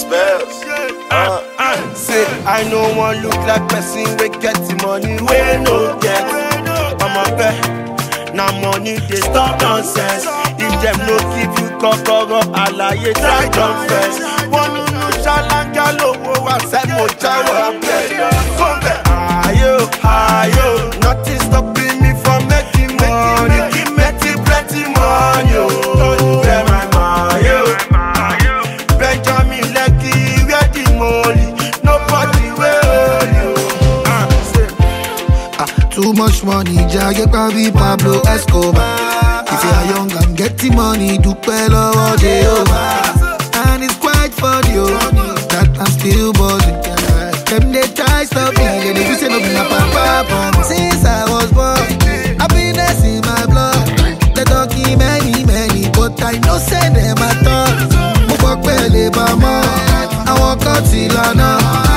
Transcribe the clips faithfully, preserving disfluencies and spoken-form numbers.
spells. Uh, uh. Say, I no one look like person we get the money, we no get. I'm a bet, now money they stop nonsense. If them no give you kokoro, alaye try confess. One no chalanga lowo, I said mo chawa bet. Come back, ayo, ayo, nothing stopping me from making money. Making plenty money, oh, where my money, oh. Benjamin Lekki, where the money, nobody will you. Ah, say, ah, too much money, Jagge Pabi Pablo Escobar. If you are young and getting money, do well over Jehovah. And it's quite funny, oh, that I'm still buzzing. Them they try stop me, they do say no be my papa. Since I was born, happiness in my blood. They talking many, many, but I know say them at all. Mubok pele bama, I walk out till I know.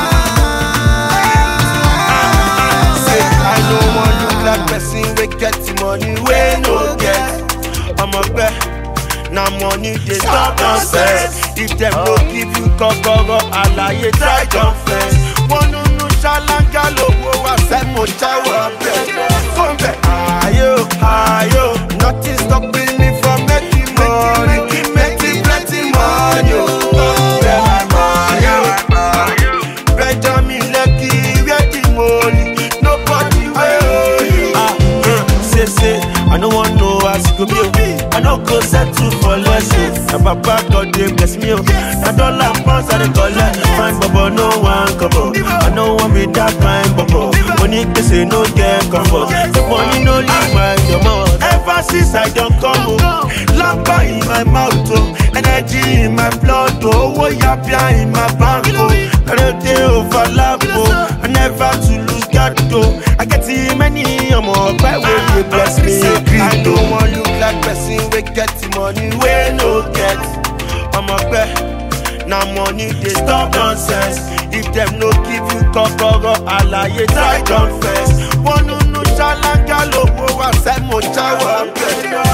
Say I don't want look like person we get the money, we no get. I'm a bet, now money they stop nonsense. If them no give you kokoro, alaye try confess. One no chalanga lowo, I said mo chawa bet. Come back, ayo, ayo, nothing stopping me from making money, making plenty money. Oh, where my money, Benjamin Lekki, where the money, nobody will. Ah, uh, say say, I don't want no ask go be. I don't go settle for less. Na papa God dey bless me. Na dollar pounds I dey collect. Fine bobo no one couple. I no want be that kind bobo. Money they say no get comfort. The money no leave my mouth. Ever since I don't come home, lampa in my mouth, oh, energy in my blood, oh, oh yapia in my bank, oh. I don't dey overlap, oh, I never to lose God, oh. I get too many, I'm all by way they bless me. I don't want look like person we get the money, we no get. I'm a bet, now money they stop nonsense. If them no give you kokoro, alaye try confess. One no chalanga lowo, I said mo chawa bet.